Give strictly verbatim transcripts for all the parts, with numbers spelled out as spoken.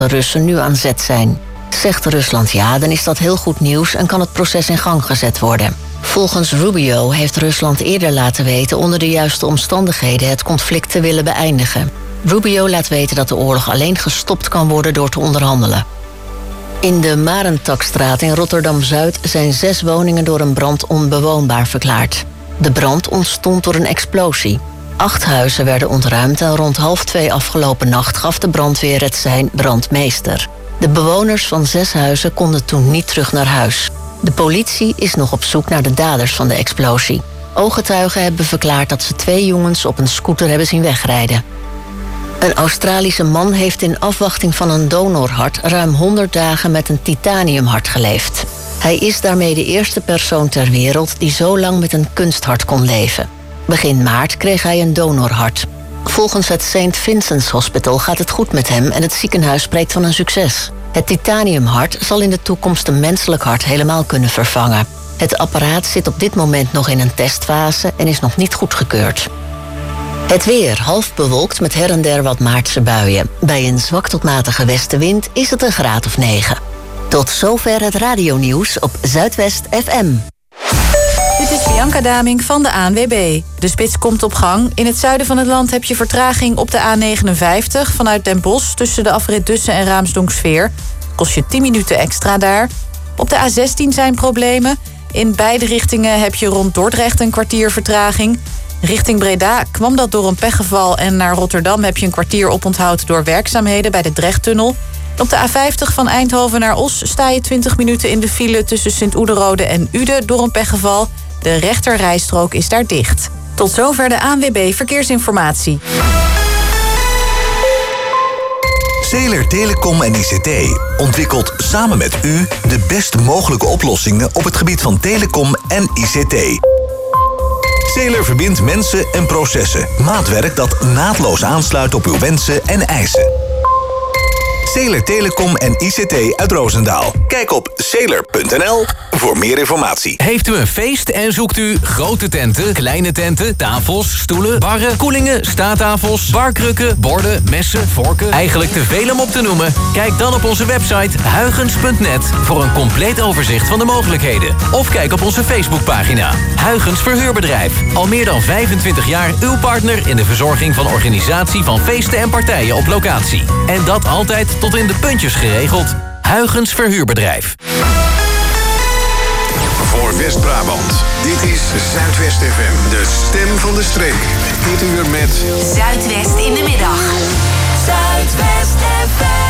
de Russen nu aan zet zijn. Zegt Rusland ja, dan is dat heel goed nieuws en kan het proces in gang gezet worden. Volgens Rubio heeft Rusland eerder laten weten onder de juiste omstandigheden het conflict te willen beëindigen. Rubio laat weten dat de oorlog alleen gestopt kan worden door te onderhandelen. In de Marentakstraat in Rotterdam-Zuid zijn zes woningen door een brand onbewoonbaar verklaard. De brand ontstond door een explosie. Acht huizen werden ontruimd en rond half twee afgelopen nacht gaf de brandweer het sein brandmeester. De bewoners van zes huizen konden toen niet terug naar huis. De politie is nog op zoek naar de daders van de explosie. Ooggetuigen hebben verklaard dat ze twee jongens op een scooter hebben zien wegrijden. Een Australische man heeft in afwachting van een donorhart ruim honderd dagen met een titaniumhart geleefd. Hij is daarmee de eerste persoon ter wereld die zo lang met een kunsthart kon leven. Begin maart kreeg hij een donorhart. Volgens het Saint Vincent's Hospital gaat het goed met hem en het ziekenhuis spreekt van een succes. Het titaniumhart zal in de toekomst een menselijk hart helemaal kunnen vervangen. Het apparaat zit op dit moment nog in een testfase en is nog niet goedgekeurd. Het weer, half bewolkt met her en der wat maartse buien. Bij een zwak tot matige westenwind is het een graad of negen. Tot zover het radionieuws op Zuidwest F M. Dit is Bianca Daming van de A N W B. De spits komt op gang. In het zuiden van het land heb je vertraging op de A negenenvijftig... vanuit Den Bosch tussen de afrit Dussen en Raamsdonksveer. Kost je tien minuten extra daar. Op de A zestien zijn problemen. In beide richtingen heb je rond Dordrecht een kwartier vertraging. Richting Breda kwam dat door een pechgeval... en naar Rotterdam heb je een kwartier oponthoud door werkzaamheden bij de Drechttunnel. Op de A vijftig van Eindhoven naar Os sta je twintig minuten in de file... tussen Sint-Oederode en Uden door een pechgeval. De rechterrijstrook is daar dicht. Tot zover de A N W B Verkeersinformatie. Zeeler Telecom en I C T ontwikkelt samen met u de best mogelijke oplossingen op het gebied van telecom en I C T. Zeeler verbindt mensen en processen. Maatwerk dat naadloos aansluit op uw wensen en eisen. Zeeler Telecom en I C T uit Roosendaal. Kijk op zeeler punt n l voor meer informatie. Heeft u een feest en zoekt u grote tenten, kleine tenten, tafels, stoelen, barren, koelingen, staattafels, barkrukken, borden, messen, vorken? Eigenlijk te veel om op te noemen? Kijk dan op onze website huygens punt net voor een compleet overzicht van de mogelijkheden. Of kijk op onze Facebookpagina. Huygens Verhuurbedrijf. Al meer dan vijfentwintig jaar uw partner in de verzorging van organisatie van feesten en partijen op locatie. En dat altijd tot in de puntjes geregeld. Huygens Verhuurbedrijf. Voor West-Brabant. Dit is Zuidwest F M. De stem van de streek. Dit uur met... Zuidwest in de middag. Zuidwest F M.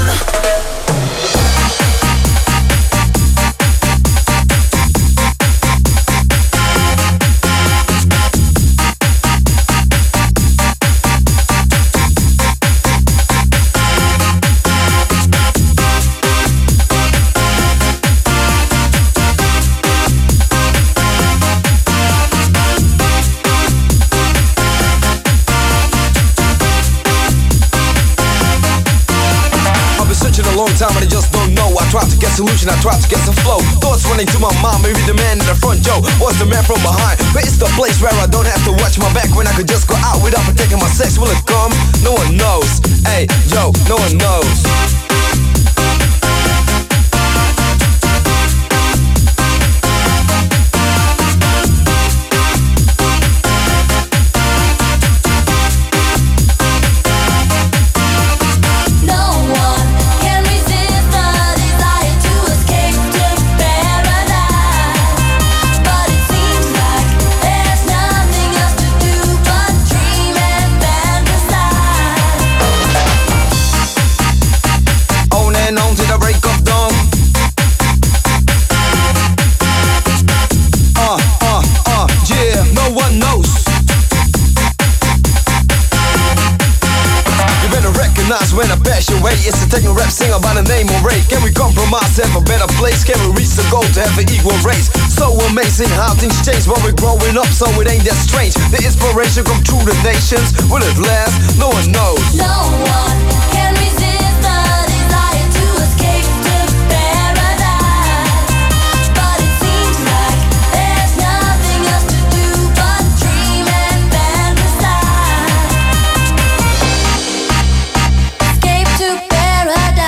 Time and I just don't know. I try to get solution, I try to get some flow. Thoughts running to my mind, maybe the man in the front, Joe was the man from behind. But it's the place where I don't have to watch my back, when I could just go out without protecting my sex. Will it come? No one knows. Hey, Joe, no one knows. When I pass your way, it's a techno rap singer by the name of Ray. Can we compromise, have a better place? Can we reach the goal to have an equal race? So amazing how things change when we're growing up, so it ain't that strange. The inspiration come through the nations. Will it last? No one knows. No one can resist the desire to escape to paradise. But it seems like there's nothing else to do but dream and fantasize. Escape to paradise.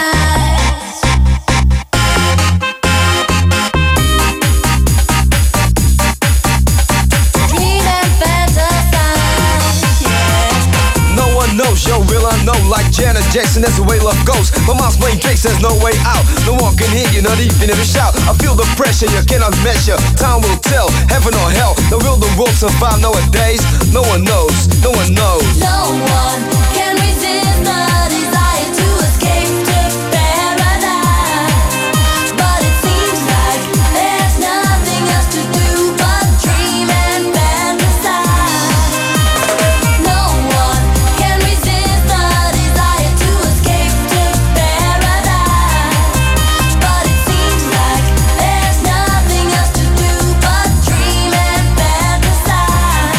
Jackson, that's the way love goes. My mom's playing tricks, there's no way out. No one can hear you, not even if you shout. I feel the pressure, you cannot measure. Time will tell, heaven or hell. Now will the world survive nowadays? No one knows, no one knows. No one can resist the desire to escape to paradise. But it seems like there's nothing else to do but dream and fantasize. No one can resist the desire to escape to paradise. But it seems like there's nothing else to do but dream and fantasize.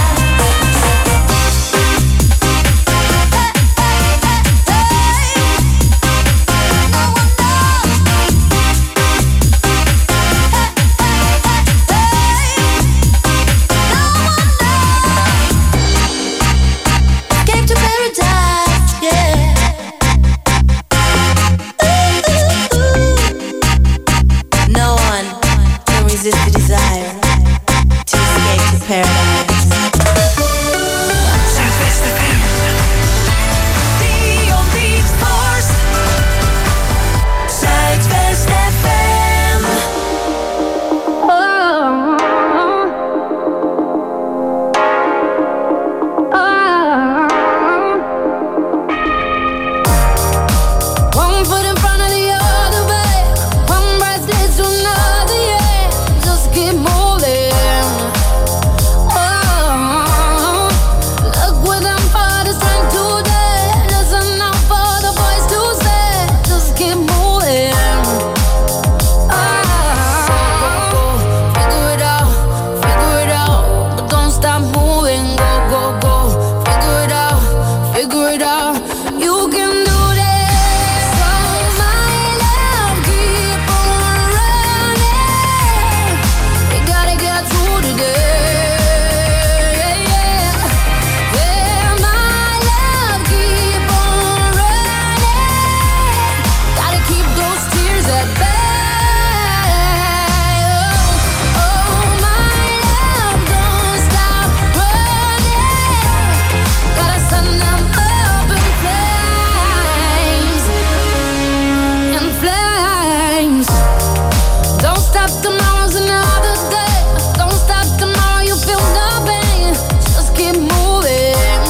Escape to paradise, yeah. No one can resist the desire to escape to paradise. Zuidwest F M. Dion Beatforce. Zuidwest F M. One foot in front of the other, babe. One breath leads to another, yeah. Just keep moving. Oh, look what I'm for the strength today. Listen out for the voice to say. Just keep moving. Oh, figure it out, figure it out, but don't stop moving. Go, go, go. Figure it out, figure it out. You can do this. So my love, keep on running. We gotta get through today. Yeah, my love, keep on running. Gotta keep those tears at bay. Oh, my love, don't stop running. Gotta send them up in flames, in flames. Don't stop, tomorrow's another day. Don't stop, tomorrow you feel the pain. Just keep moving.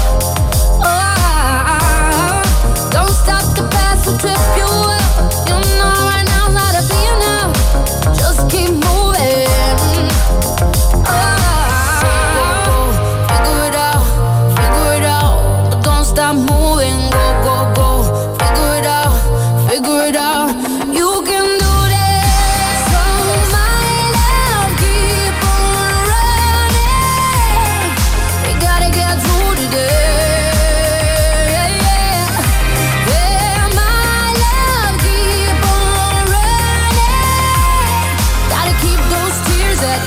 Oh, don't stop, the past will trip you up. You know right now how to be now. Just keep moving. Oh, figure it out, figure it out, but don't stop moving. Go, go, go. Figure it out, figure it out. You can do this. So my love, keep on running. We gotta get through today. Yeah, my love, keep on running. Gotta keep those tears at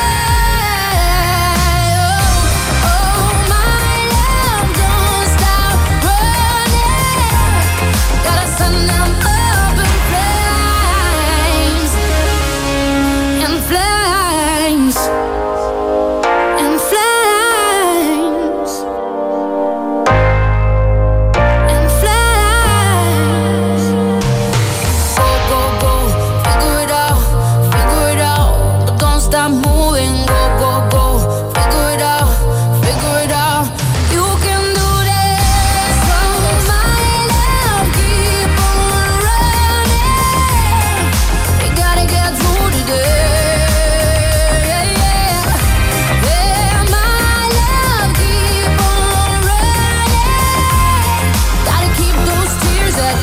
bay. Oh, my love, don't stop running. Gotta send them up in flames, in flames, in flames, in flames. Go, go, go, figure it out, figure it out, but don't stop moving. Go, go, go, figure it out, figure it out. You can do this. So my love, keep on running. We gotta get through today. Yeah, my love, keep on running. Gotta keep those tears at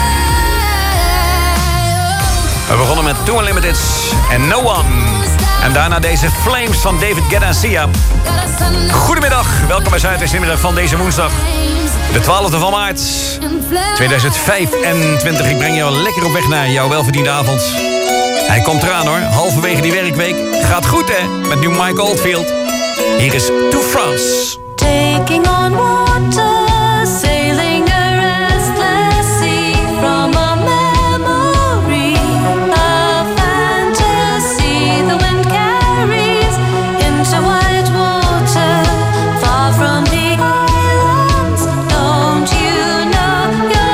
bay. We begonnen met Two Unlimiteds en No One. En daarna deze Flames van David Guetta en Sia. Goedemiddag, welkom bij Zuidwest-middag van deze woensdag. De twaalfde van maart tweeduizend vijfentwintig. Ik breng jou lekker op weg naar jouw welverdiende avond. Hij komt eraan hoor, halverwege die werkweek. Gaat goed hè, met nu Mike Oldfield. Hier is To France. Taking on water, sailing a restless sea from a memory, a fantasy the wind carries into white water, far from the islands. Don't you know you're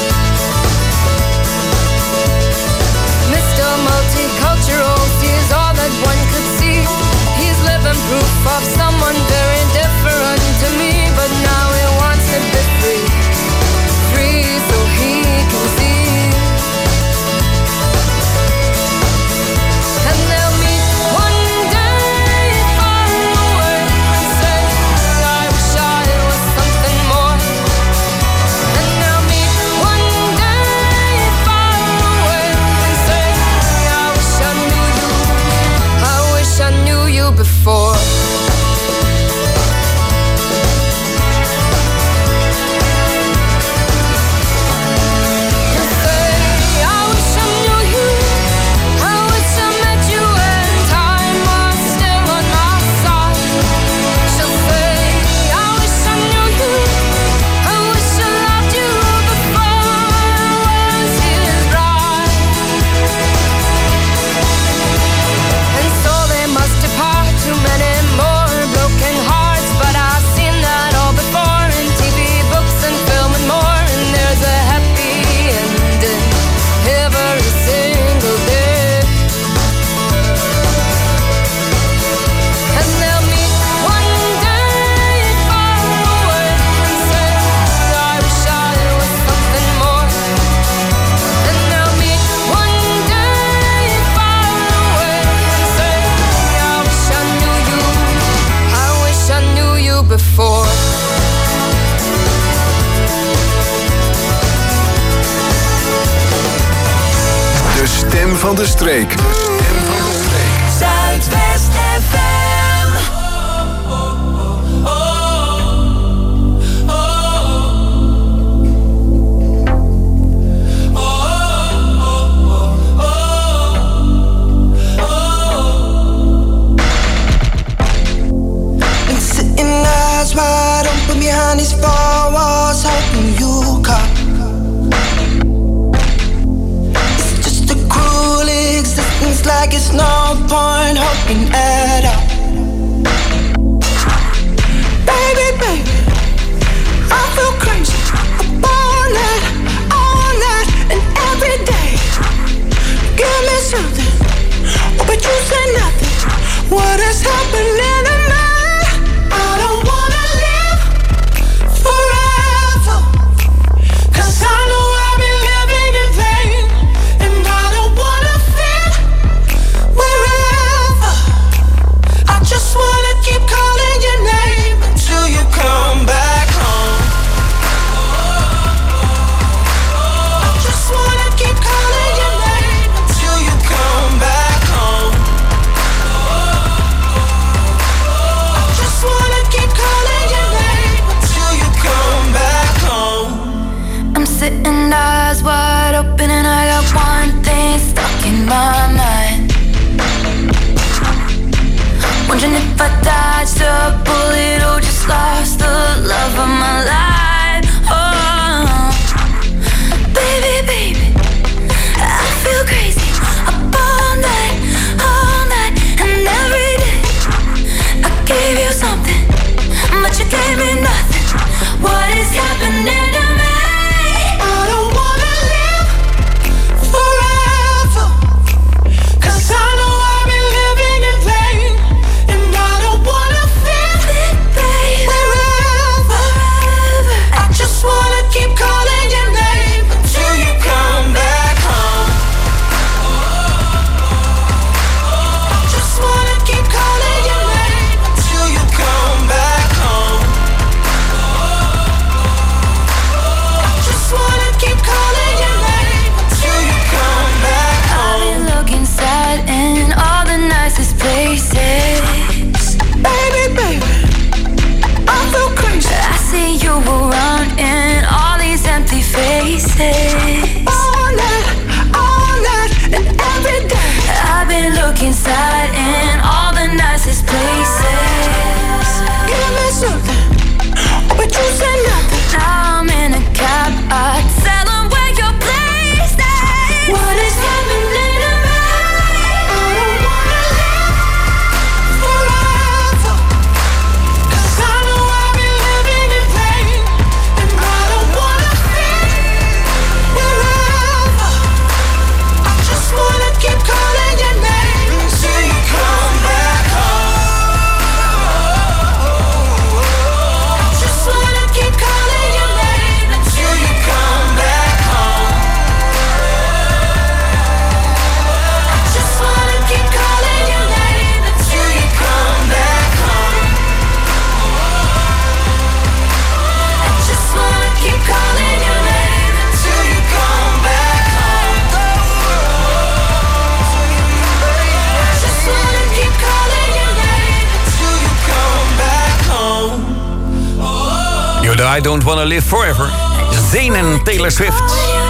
van de streek. De stem van de streek. Zuidwest F M. Eyes wide open behind these four walls, hoping you come. It's just a cruel existence, like it's no point hoping at all. Baby, baby, I feel crazy. Up all night, all night, and every day. Give me something, oh, but you say nothing. What is happening to me? I don't wanna live forever, 'cause I know I've been living in vain, and I don't wanna fit wherever. I just wanna keep calling your name until you come back home. I just wanna keep calling your name until you come back home. Sitting eyes wide open and I got one thing stuck in my mind. Wondering if I dodged a bullet or just lost the love of my life. Oh, baby, baby, I feel crazy. Up all night, all night, and every day. I gave you something, but you gave me nothing. What is happening to me? All night, all night, and every day. I've been looking inside in all the nicest places. Give me something, but you say nothing. Now I'm in a cab, I tell them where your place is. What is happening to me? I don't wanna live forever, 'cause I know I've been living in vain, and I don't wanna fit wherever. I just wanna keep calling your name until you come back home. I just wanna keep calling your name until you come back home. I just wanna keep calling your name until you come back home. I just wanna keep calling your name until you come back home. I just wanna keep calling your name until you come back home. You know, I don't wanna live forever. Zayn en Taylor Swift.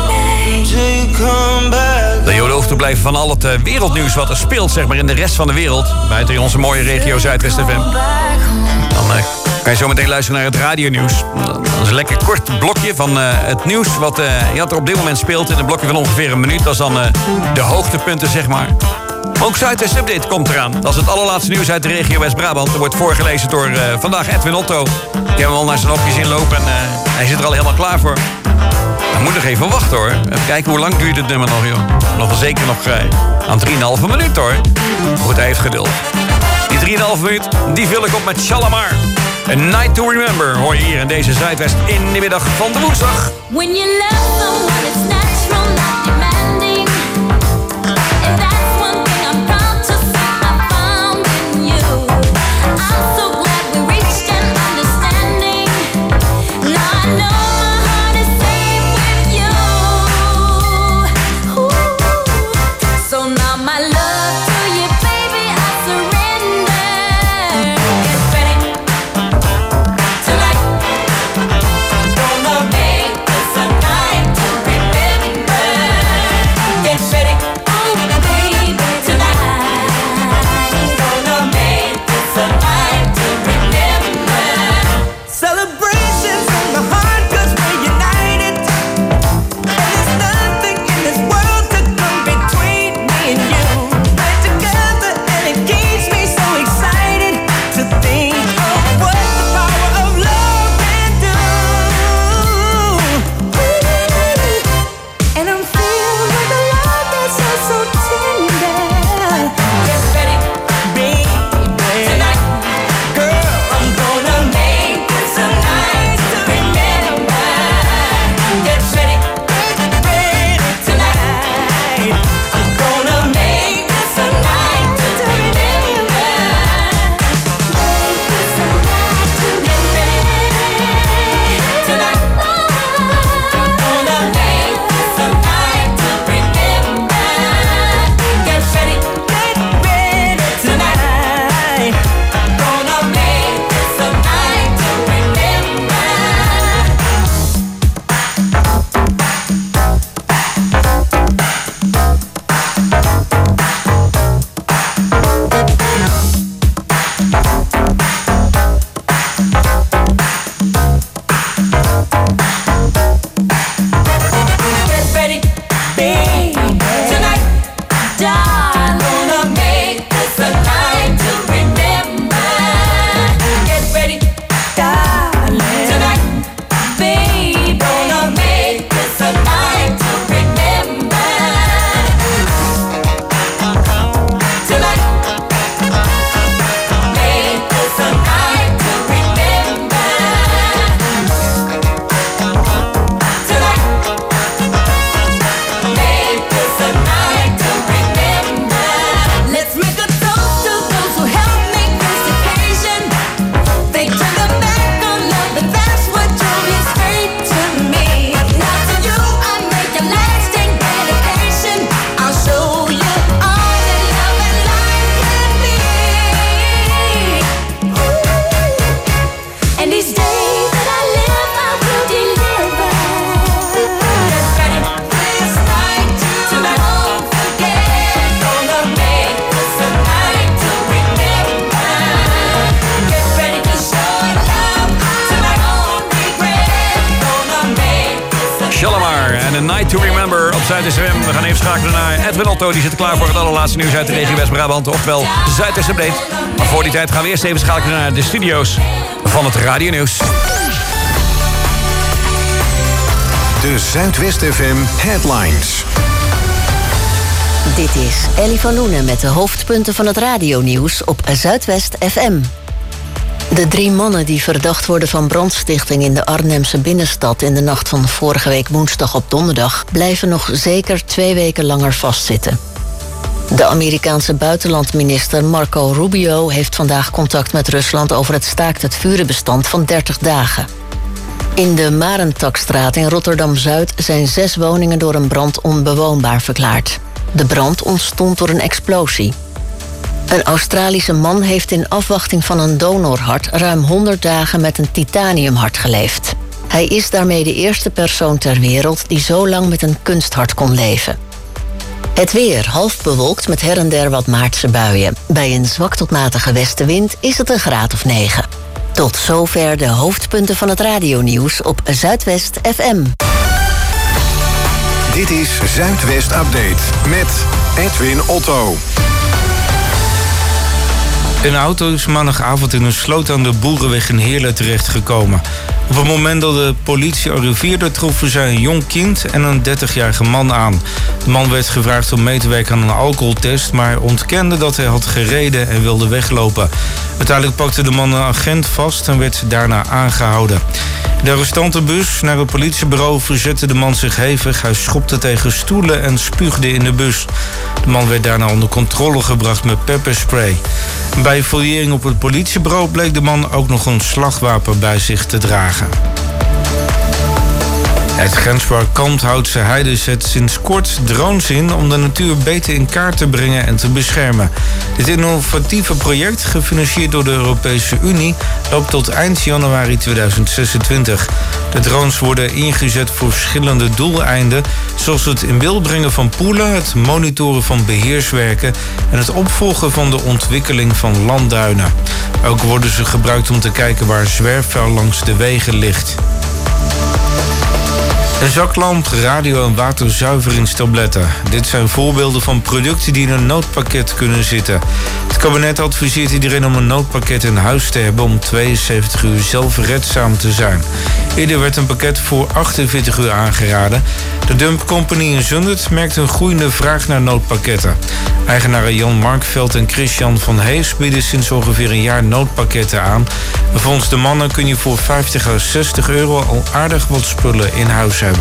Dat je hoeft te blijven van al het uh, wereldnieuws wat er speelt, zeg maar, in de rest van de wereld. Buiten in onze mooie regio Zuidwest F M. Dan uh, kan je zo meteen luisteren naar het radionieuws. Dat is een lekker kort blokje van uh, het nieuws wat, uh, wat er op dit moment speelt. In een blokje van ongeveer een minuut. Dat is dan uh, de hoogtepunten, zeg maar. Ook Zuidwest Update komt eraan. Dat is het allerlaatste nieuws uit de regio West-Brabant. Dat wordt voorgelezen door uh, vandaag Edwin Otto. Ik heb hem al naar zijn hokjes inlopen en uh, hij zit er al helemaal klaar voor. Hij moet nog even wachten, hoor. Even kijken, hoe lang duurt het nummer nog, joh. Nog wel zeker nog uh, aan drieënhalve minuut, hoor. Goed, hij heeft geduld. Die drieënhalve minuut, die vul ik op met Shalamar. A Night to Remember hoor je hier in deze Zuidwest in de middag van de woensdag. When you love someone, it's natural, not demanding. And that's one thing I'm proud to say I found in you. I'm so glad we reached an understanding. Now I know my heart is safe with you. Ooh. So Night to Remember op Zuid-S F M. We gaan even schakelen naar Edwin Otto. Die zit klaar voor het allerlaatste nieuws uit de regio West-Brabant. Oftewel Zuid-S Update. Maar voor die tijd gaan we eerst even schakelen naar de studio's van het Radio Nieuws. De Zuidwest F M Headlines. Dit is Ellie van Loenen met de hoofdpunten van het radionieuws op Zuidwest F M. De drie mannen die verdacht worden van brandstichting in de Arnhemse binnenstad in de nacht van vorige week woensdag op donderdag blijven nog zeker twee weken langer vastzitten. De Amerikaanse buitenlandminister Marco Rubio heeft vandaag contact met Rusland over het staakt het vurenbestand van dertig dagen. In de Marentakstraat in Rotterdam-Zuid zijn zes woningen door een brand onbewoonbaar verklaard. De brand ontstond door een explosie. Een Australische man heeft in afwachting van een donorhart ruim honderd dagen met een titaniumhart geleefd. Hij is daarmee de eerste persoon ter wereld die zo lang met een kunsthart kon leven. Het weer half bewolkt met her en der wat maartse buien. Bij een zwak tot matige westenwind is het een graad of negen. Tot zover de hoofdpunten van het radionieuws op Zuidwest F M. Dit is Zuidwest Update met Edwin Otto. Een auto is maandagavond in een sloot aan de Boerenweg in Heerlen terechtgekomen. Op het moment dat de politie arriveerde troffen zij een jong kind en een dertigjarige man aan. De man werd gevraagd om mee te werken aan een alcoholtest, maar ontkende dat hij had gereden en wilde weglopen. Uiteindelijk pakte de man een agent vast en werd daarna aangehouden. In de arrestantenbus naar het politiebureau verzette de man zich hevig. Hij schopte tegen stoelen en spuugde in de bus. De man werd daarna onder controle gebracht met pepperspray. Bij fouillering op het politiebureau bleek de man ook nog een slagwapen bij zich te dragen. Het grenspark Kalmthoutse Heide zet sinds kort drones in om de natuur beter in kaart te brengen en te beschermen. Dit innovatieve project, gefinancierd door de Europese Unie, loopt tot eind januari tweeduizend zesentwintig. De drones worden ingezet voor verschillende doeleinden, zoals het in beeld brengen van poelen, het monitoren van beheerswerken en het opvolgen van de ontwikkeling van landduinen. Ook worden ze gebruikt om te kijken waar zwerfvuil langs de wegen ligt. Een zaklamp, radio- en waterzuiveringstabletten. Dit zijn voorbeelden van producten die in een noodpakket kunnen zitten. Het kabinet adviseert iedereen om een noodpakket in huis te hebben om tweeënzeventig uur zelfredzaam te zijn. Eerder werd een pakket voor achtenveertig uur aangeraden. De Dump Company in Zundert merkt een groeiende vraag naar noodpakketten. Eigenaren Jan Markveld en Christian van Hees bieden sinds ongeveer een jaar noodpakketten aan. Volgens de mannen kun je voor vijftig à zestig euro al aardig wat spullen in huis hebben.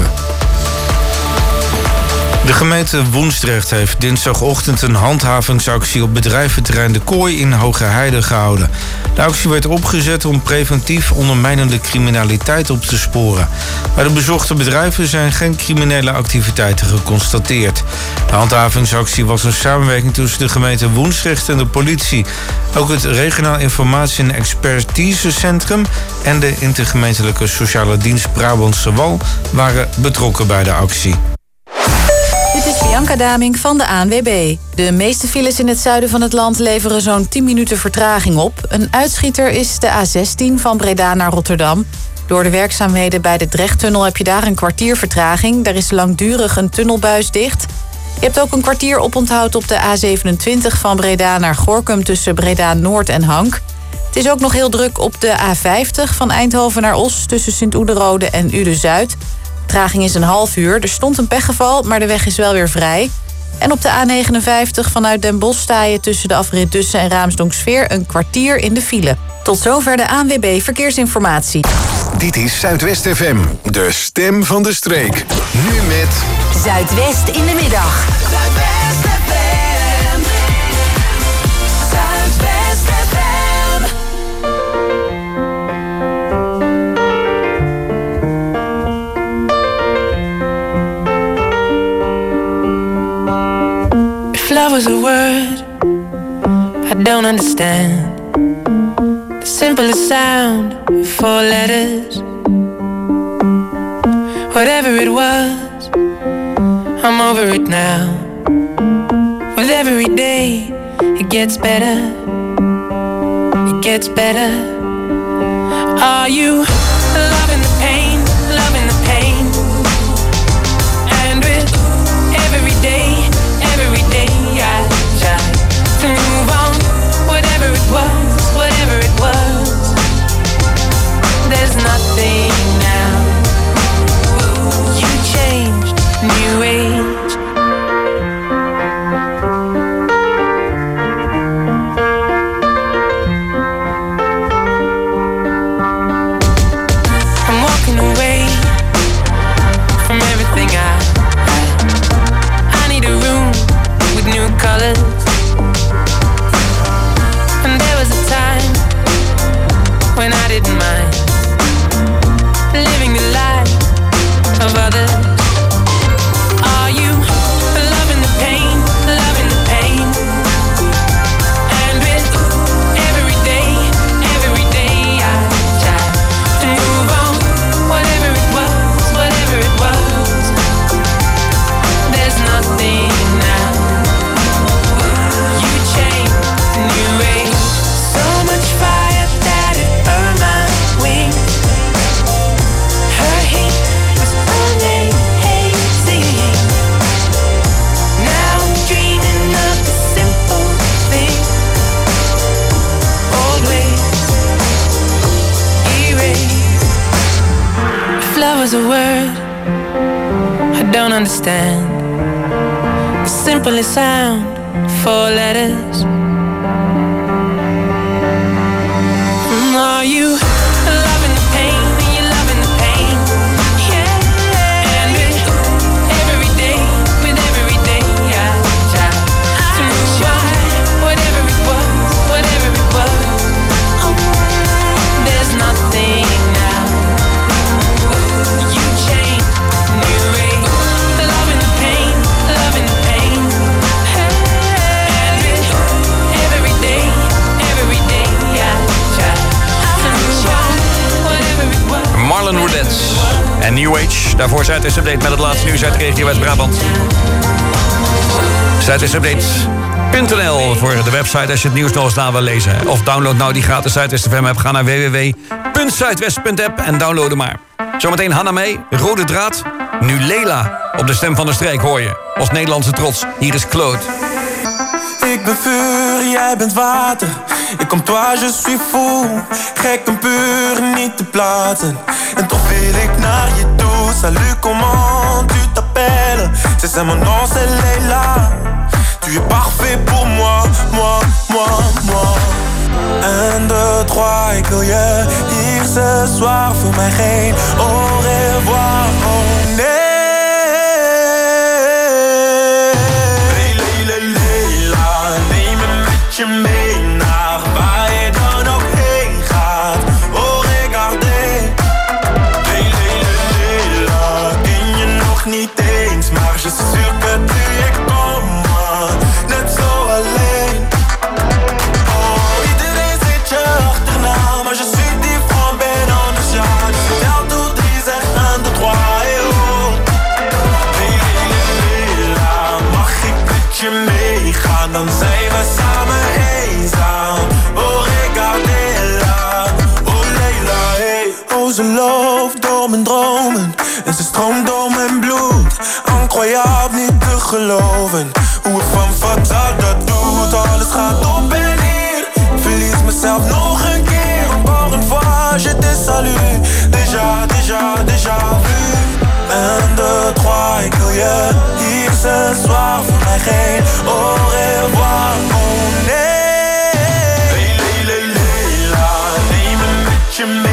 De gemeente Woensdrecht heeft dinsdagochtend een handhavingsactie op bedrijventerrein De Kooi in Hogeheide gehouden. De actie werd opgezet om preventief ondermijnende criminaliteit op te sporen. Bij de bezochte bedrijven zijn geen criminele activiteiten geconstateerd. De handhavingsactie was een samenwerking tussen de gemeente Woensdrecht en de politie. Ook het Regionaal Informatie- en Expertisecentrum en de intergemeentelijke sociale dienst Brabantse Wal waren betrokken bij de actie. Dit is Bianca Daming van de A N W B. De meeste files in het zuiden van het land leveren zo'n tien minuten vertraging op. Een uitschieter is de A zestien van Breda naar Rotterdam. Door de werkzaamheden bij de Drechttunnel heb je daar een kwartier vertraging. Daar is langdurig een tunnelbuis dicht. Je hebt ook een kwartier oponthoud op de A zevenentwintig van Breda naar Gorinchem tussen Breda Noord en Hank. Het is ook nog heel druk op de A vijftig van Eindhoven naar Os tussen Sint-Oederode en Uden-Zuid. De vertraging is een half uur. Er stond een pechgeval, maar de weg is wel weer vrij. En op de A negenenvijftig vanuit Den Bosch sta je tussen de afrit Dussen en Raamsdonksveer een kwartier in de file. Tot zover de A N W B Verkeersinformatie. Dit is Zuidwest F M, de stem van de streek. Nu met Zuidwest in de middag. Zuidwest F M. Zuidwest F M. If love was a word I don't understand, the simplest sound, four letters. Whatever it was, I'm over it now. With every day, it gets better. It gets better. Are you loving the pain, loving the pain? was a word I don't understand. The simplest sound, four letters. Are you loving the pain? Are you loving the pain? Yeah. And with every day, with every day, I try to move on. Whatever it was, whatever it was. Oh, there's nothing now. You change, new way. Loving the pain, loving the pain. And with every day, every day, I try. Marlon Roudette en New Age. Daarvoor Zuidwest Update met het laatste nieuws uit de regio West-Brabant. Zuidwest Update punt n l voor de website als je het nieuws nog eens na wil lezen. Of download nou die gratis Zuidwest F M app. Ga naar w w w punt zuidwest punt app en download hem maar. Zometeen Hanna mee, Rode Draad. Nu Lela op de stem van de streek hoor je. Als Nederlandse trots. Hier is Claude. Ik ben vuur, jij bent water. Ik kom toi, je suis fou. Gek en puur, niet te platen. En toch wil ik naar je toe. Salut, comment tu t'appelles? C'est ça mon nom, c'est Leila. Tu es parfait pour moi, moi, moi, moi. Un, deux, trois, ik wil je hier ce soir. Voor mij geen au revoir, oh nee. Je mee naar waar je dan ook heen gaat. Oh, regardez. Leila, ken je nog niet eens, maar je suis sûr que tu es comme moi. Net zo alleen. Oh, iedereen zit je achterna, maar je suis différent, ben anders, ja. Dus vertel toe drie, zeg un, deux, trois, et oh. Leila, mag ik met je meegaan, dan zijn we samen. Ze loopt door mijn dromen en ze stroomt door mijn bloed. Incroyable, niet te geloven hoe het van fataal dat doet. Alles gaat op en neer, ik verlies mezelf nog een keer. Encore une fois, je te salue. Déjà, déjà, déjà vu. Un, deux, trois, ik wil je hier ce soir. Voor mij geen au revoir, oh nee. Leila, neem me met je mee.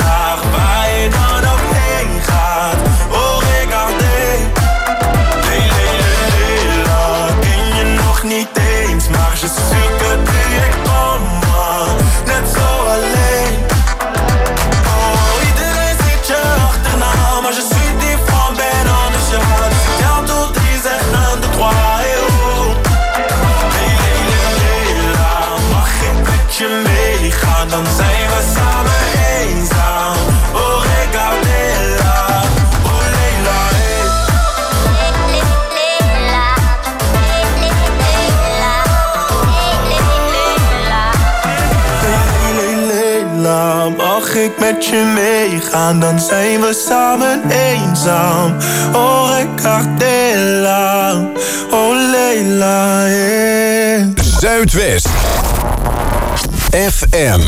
Je suis sûr que tu es comme moi, net zo alleen. Oh, iedereen zit je achterna, maar je suis différent, ben anders, ja. Dus ik tel tot drie, zeg un, deux, trois, et oh. Hey, Leila, mag ik met je meegaan, dan zijn we samen eenzaam. Oh, regardez-la, oh Leila, hey. Mag ik met je meegaan, dan zijn we samen eenzaam. Oh, regardez-la, oh Leila, yeah. Zuidwest F M.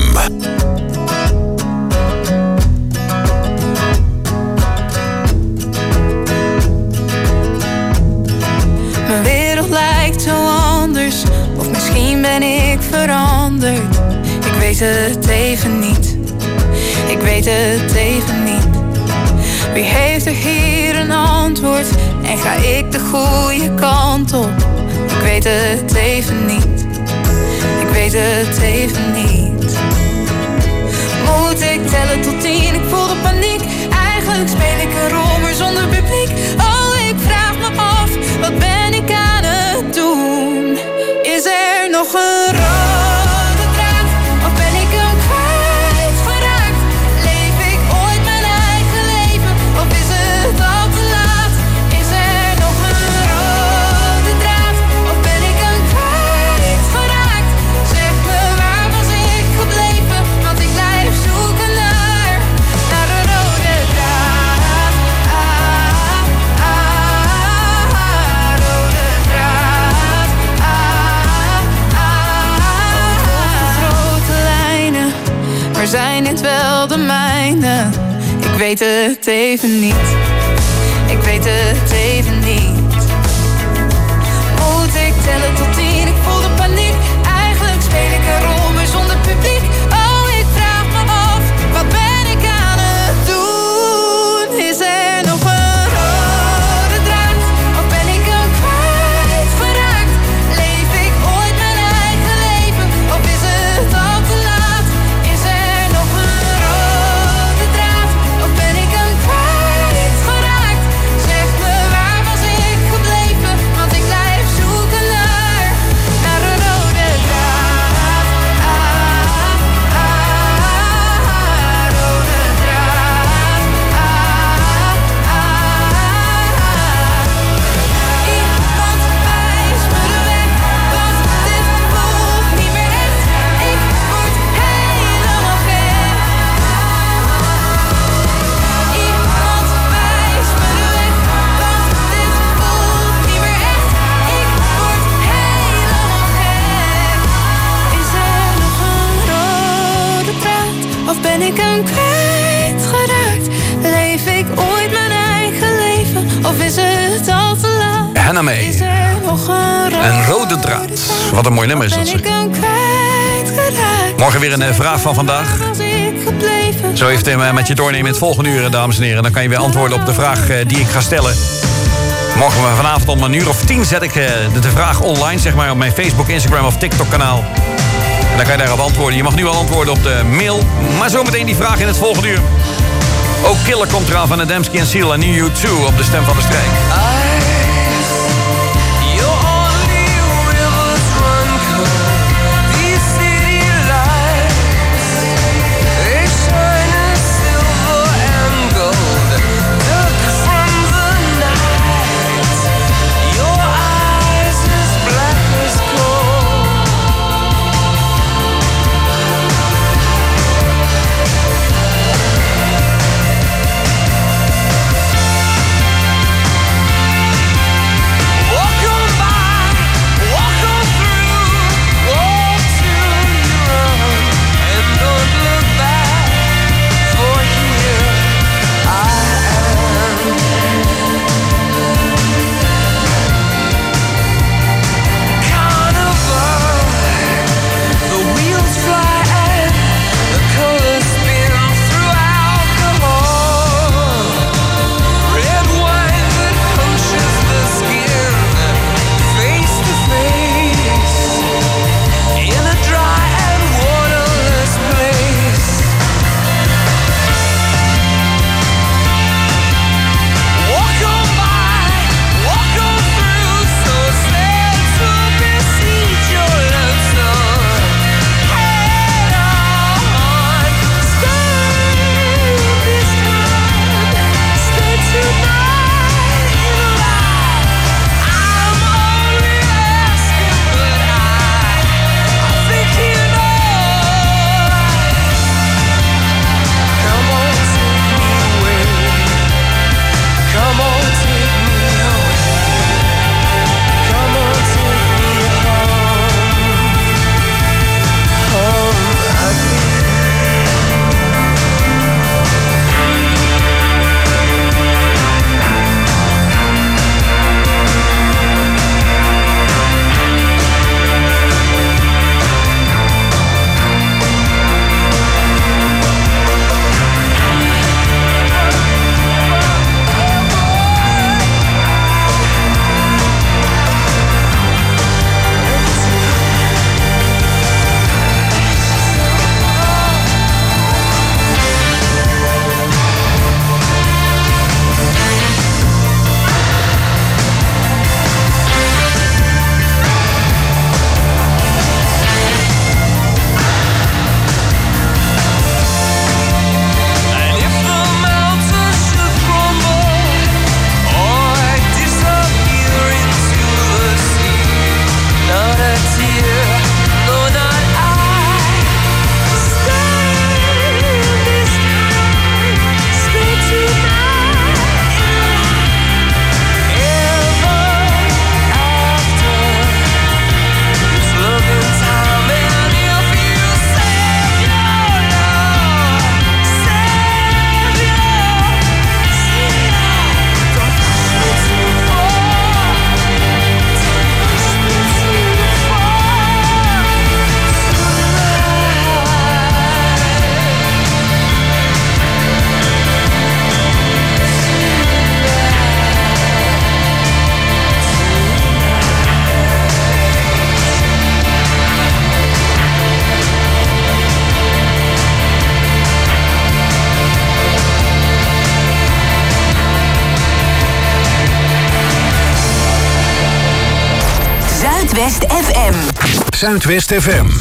Mijn wereld lijkt zo anders, of misschien ben ik veranderd. Ik weet het even niet, ik weet het even niet. Wie heeft er hier een antwoord en ga ik de goede kant op? Ik weet het even niet, ik weet het even niet. Moet ik tellen tot tien, ik voel de paniek. Eigenlijk speel ik een rol, maar zonder publiek. Oh, ik vraag me af, wat ben ik aan het doen? Is er nog een rode draad, of ben ik hem kwijtgeraakt? Leef ik ooit mijn eigen leven, of is het al te laat? Is er nog een rode draad, of ben ik hem kwijtgeraakt? Zeg me, waar was ik gebleven? Want ik blijf zoeken naar, naar een rode draad. Ah, ah, ah, rode draad. Ah, ah, ah. Grote lijnen, maar zijn dit wel de mijne? Ik weet het even niet. Ik weet het even niet. Moet ik tellen tot tien? Ik voel de paniek. Eigenlijk speel ik een rol, maar zonder publiek. Oh, ik vraag me af, wat ben ik aan het doen? Is er nog een rode draad? Of ben ik hem kwijtgeraakt? Leef ik ooit mijn eigen leven? Of is het al te laat? Is er nog een rode draad? Of ben ik hem kwijtgeraakt? Zeg me, waar was ik gebleven? Want ik blijf zoeken naar, naar een rode draad. Ah, ah, ah, rode draad. Ah, ah, ah. Iemand wijst me de weg, want dit voelt niet meer echt. Ik word helemaal gek. Iemand wijst me de weg, want dit voelt niet meer echt. Ik word helemaal gek. Is er nog een rode draad? Of ben ik hem kwijtgeraakt? Leef ik ooit mijn eigen leven? Of is het al te laat? Hannah May. Is er nog een rode Een rode draad. Wat een mooi nummer is dat, Ben zeg. ik hem kwijtgeraakt? Morgen weer een eh, vraag van vandaag. Was ik gebleven? Zo even eh, met je doornemen in het volgende uur, dames en heren. Dan kan je weer antwoorden op de vraag eh, die ik ga stellen. Morgen eh, vanavond om een uur of tien zet ik eh, de, de vraag online, zeg maar, op mijn Facebook, Instagram of TikTok kanaal. En dan kan je daarop antwoorden. Je mag nu al antwoorden op de mail. Maar zometeen die vraag in het volgende uur. Ook Killer komt eraan van Adamski en Seal en New You Too op de Stem van de Streek. Thank Zuidwest F M.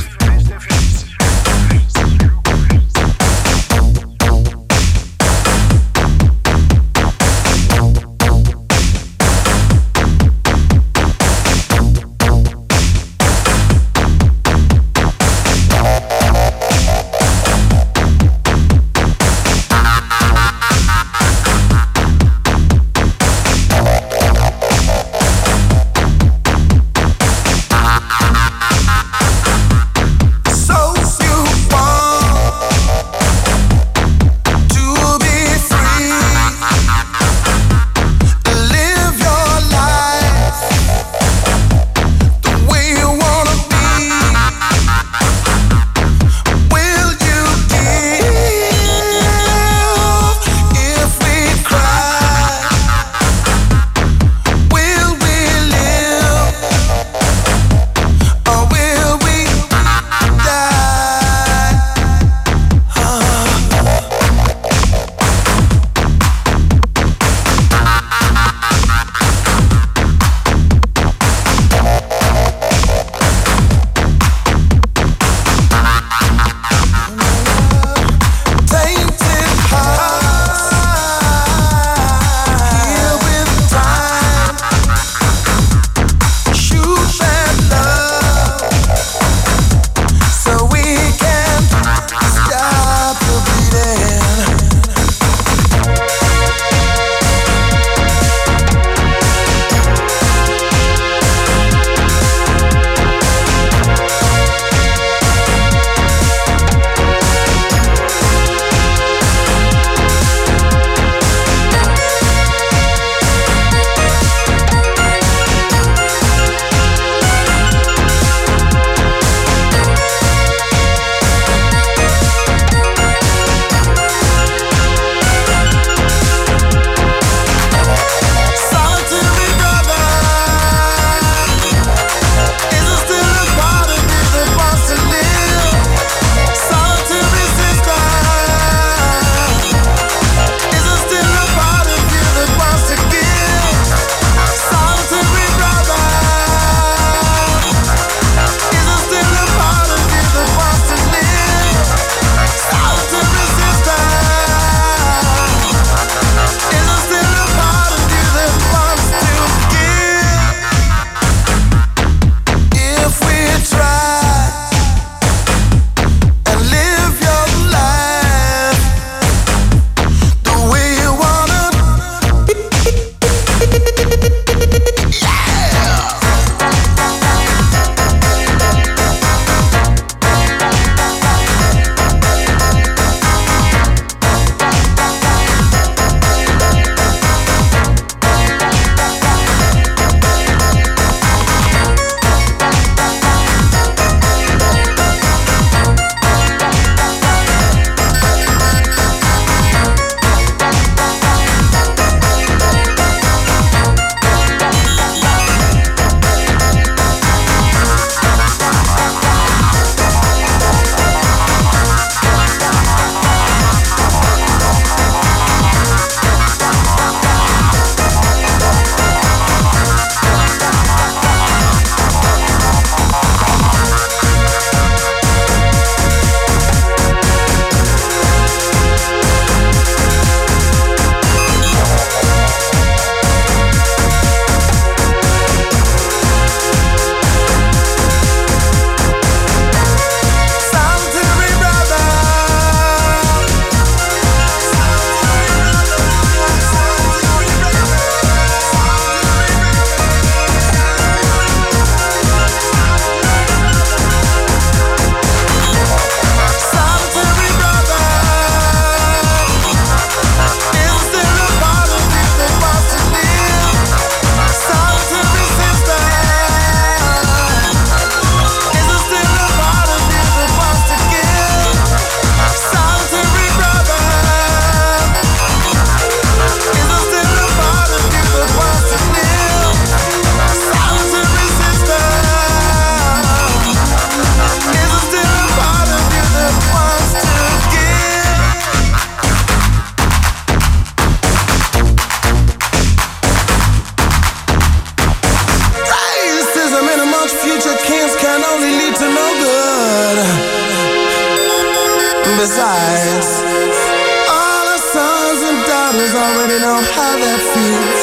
besides, all our sons and daughters already know how that feels.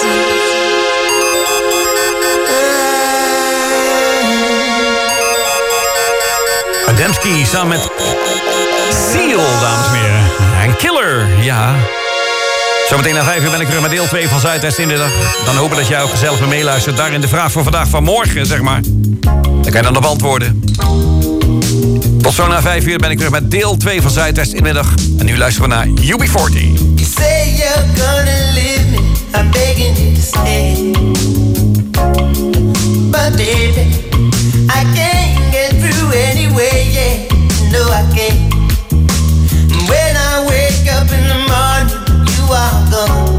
Adamski samen met Seal, dames en heren. En Killer, ja. Zometeen na vijf uur ben ik terug met deel twee van Zuidwest in de dag. Dan hopen dat jij ook gezellig weer meeluistert. Daarin de vraag voor vandaag van morgen, zeg maar. Dan kan je dan op antwoorden. Tot zo na vijf uur ben ik terug met deel twee van Zuidwest in de dag. En nu luisteren we naar U B forty. You say you're gonna leave me, I'm begging you to stay. But baby, I can't get through anyway, yeah. No, I can't. When I wake up in the morning, you are gone.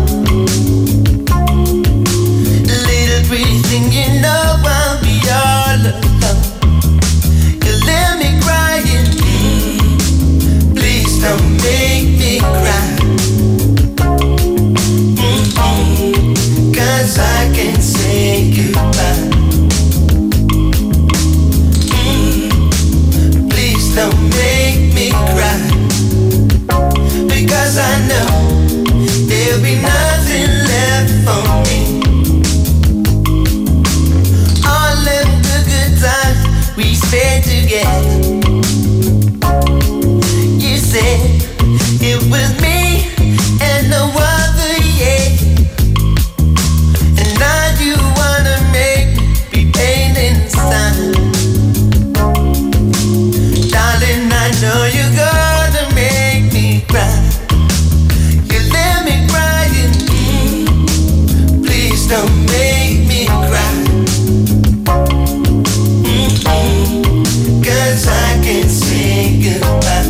Little pretty thing, you know I'll be all alone. You let me crying, please don't make me cry. Mm-mm. Cause I can't say goodbye. Mm. Please don't make me cry. Because I know there'll be nothing left for me. All of the good times we spent together. You said it was me and no other, yeah. And now you wanna make me be pain inside. Darling, I know you're gonna make me cry. You let me crying, please don't make me cry. Mm-mm. Cause I can't say goodbye.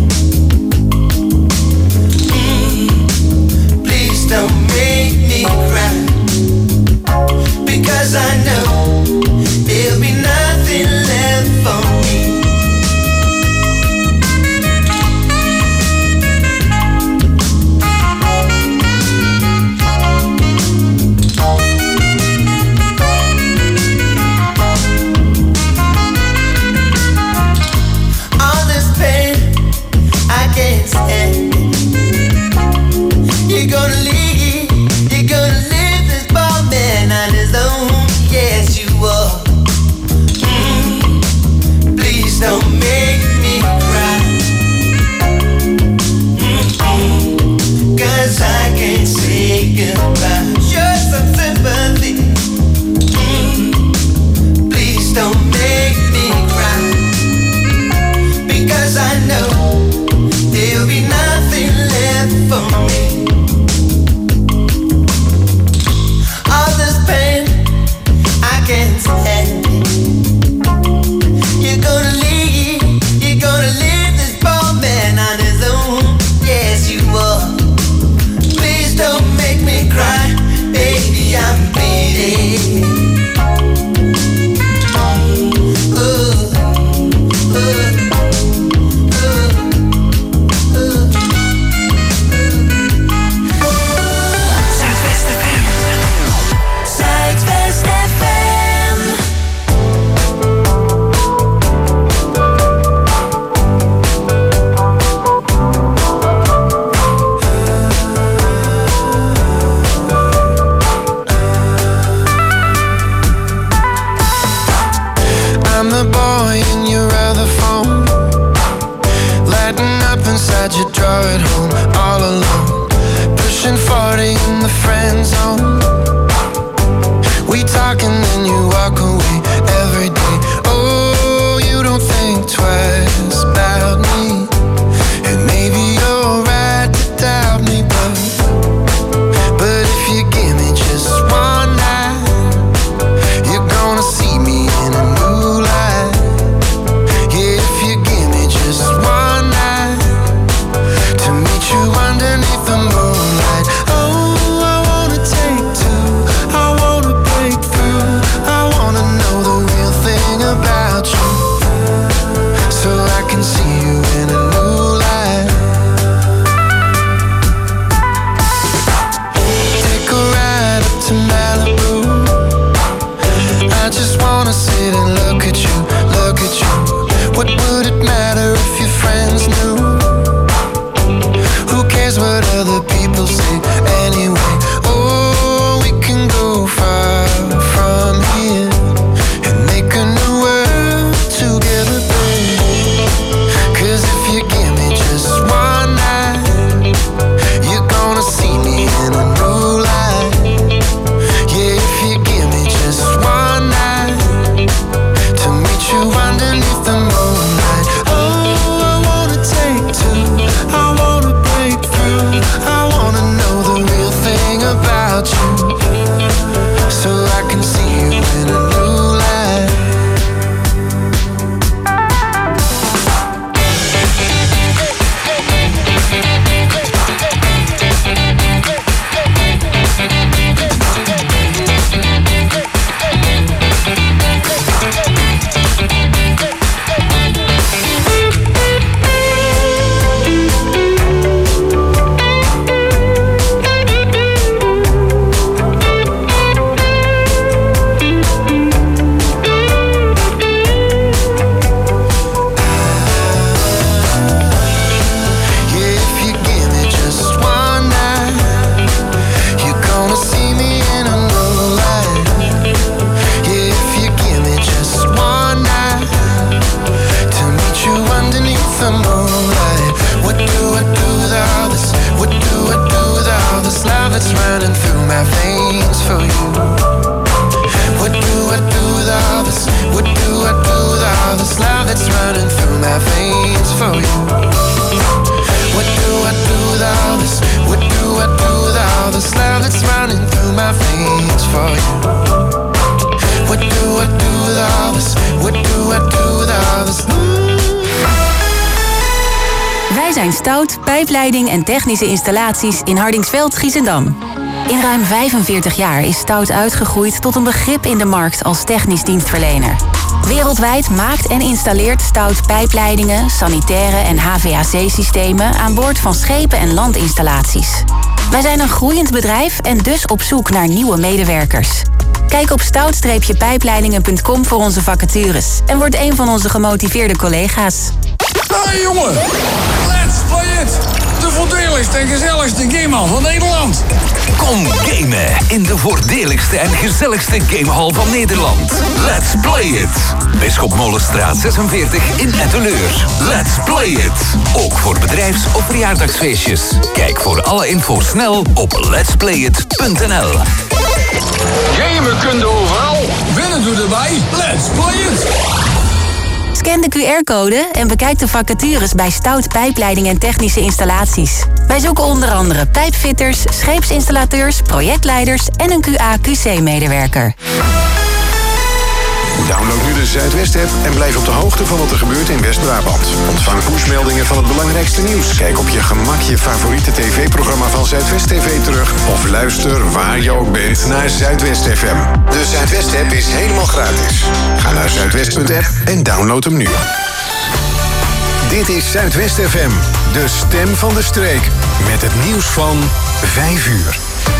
Mm. Please don't make me cry. Because I know there'll be nothing left for me. All this pain, I can't stand it. You're gonna leave, you're gonna leave this poor man on his own. Yes, you are. Mm. Please don't make me cry. Mm-mm. Cause I can't say goodbye. Show some sympathy. Mm. Please don't make me cry. Because I know there'll be nothing left for me. All this pain, I can't stand it. You're gonna leave, you're gonna leave this poor man on his own. Yes, you are. Please don't make me cry, baby, I'm bleeding. Ooh, ooh, ooh, ooh. Zuidwest F M. Zuidwest F M. I'm the boy in your other phone, lighting up inside your drawer at home, all alone, pushing forty in the friend zone. We talk and then you walk away every day. Oh, you don't think twice about me, and maybe you're right to doubt me, but but if you give me just one night, you're gonna see me in a new light. Yeah, if you give me just one night to meet you underneath the moonlight. Oh, I wanna take two, I wanna break through, I wanna know the real thing about you, so I can see you in a new light. Take a ride up to Malibu, I just wanna sit and look at you, look at you. What would it matter if your friends knew? other people say anyway. Oh, we can go far from here and make a new world together, babe. Cause if you give me just one night, you're gonna see me in a new light. Yeah, if you give me just one night to meet you underneath the moonlight. Oh, I wanna take two, I wanna break through, I wanna know the real thing about you, so I can see you in a new light. That's running through my veins for you. What do I do with all this? What do I do with all this love that's running through my veins for you? What do I do with all this? What do I do with all this love that's running through my veins for you? What do I do with all this? What do I do with all this? Wij zijn Stout, pijpleiding en technische installaties in Hardingsveld, Giessendam. In ruim vijfenveertig jaar is Stout uitgegroeid tot een begrip in de markt als technisch dienstverlener. Wereldwijd maakt en installeert Stout pijpleidingen, sanitaire en H V A C-systemen aan boord van schepen en landinstallaties. Wij zijn een groeiend bedrijf en dus op zoek naar nieuwe medewerkers. Kijk op stout pijpleidingen punt com voor onze vacatures en word een van onze gemotiveerde collega's. Hey jongen, let's play it! De voordeligste en gezelligste gamehal van Nederland. Kom gamen in de voordeligste en gezelligste gamehal van Nederland. Let's play it! Bisschopmolenstraat zesenveertig in Etteleur. Let's play it! Ook voor bedrijfs- of verjaardagsfeestjes. Kijk voor alle info snel op lets play it punt n l. Gamen kun je overal, winnen doe erbij. Let's play it! Scan de Q R-code en bekijk de vacatures bij Stout Pijpleiding en Technische Installaties. Wij zoeken onder andere pijpfitters, scheepsinstallateurs, projectleiders en een Q A Q C-medewerker. Download nu de Zuidwest-app en blijf op de hoogte van wat er gebeurt in West-Brabant. Ontvang pushmeldingen van het belangrijkste nieuws. Kijk op je gemak je favoriete tv-programma van Zuidwest T V terug. Of luister waar je ook bent naar Zuidwest F M. De Zuidwest-app is helemaal gratis. Ga naar zuidwest punt app en download hem nu. Dit is Zuidwest F M, de stem van de streek. Met het nieuws van vijf uur.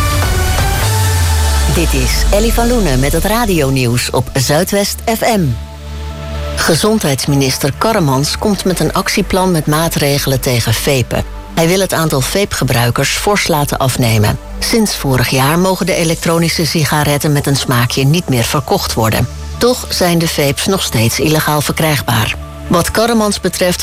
Dit is Ellie van Loenen met het radionieuws op Zuidwest F M. Gezondheidsminister Karremans komt met een actieplan met maatregelen tegen vapen. Hij wil het aantal vapegebruikers fors laten afnemen. Sinds vorig jaar mogen de elektronische sigaretten met een smaakje niet meer verkocht worden. Toch zijn de vapes nog steeds illegaal verkrijgbaar. Wat Karremans betreft